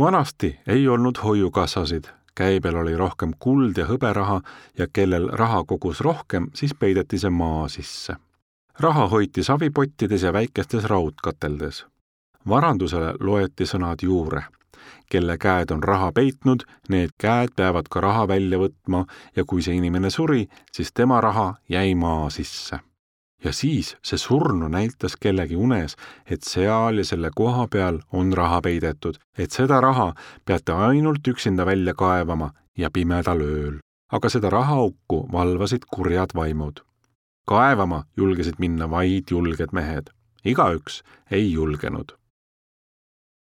Vanasti ei olnud hoiukassasid, käibel oli rohkem kuld ja hõberaha ja kellel raha kogus rohkem, siis peideti see maa sisse. Raha hoiti savipottides ja väikestes raudkateldes. Varandusele loeti sõnad juure. Kelle käed on raha peitnud, need käed peavad ka raha välja võtma ja kui see inimene suri, siis tema raha jäi maa sisse. Ja siis see surnu näitas kellegi unes, et seal ja selle koha peal on raha peidetud, et seda raha peate ainult üksinda välja kaevama ja pimedal ööl. Aga seda rahaaukku valvasid kurjad vaimud. Kaevama julgesid minna vaid julged mehed. Igaüks ei julgenud.